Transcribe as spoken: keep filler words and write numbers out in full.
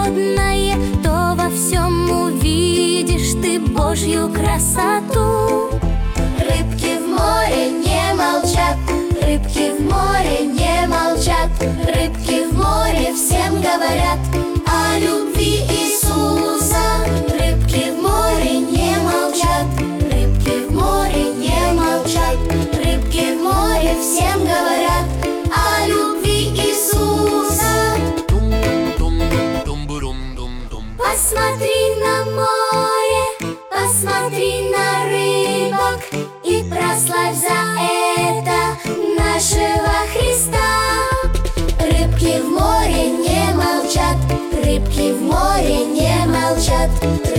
свободное, то во всем увидишь ты Божью красоту. Рыбки в море не молчат, рыбки в море не молчат, рыбки в море всем говорят о любви Иисуса. Рыбки в море не молчат, рыбки в море не молчат, рыбки в море всем говорят о любви Иисуса. Посмотри на море, посмотри на рыбок и прославь за это нашего Христа. Рыбки в море не молчат, рыбки в море не молчат,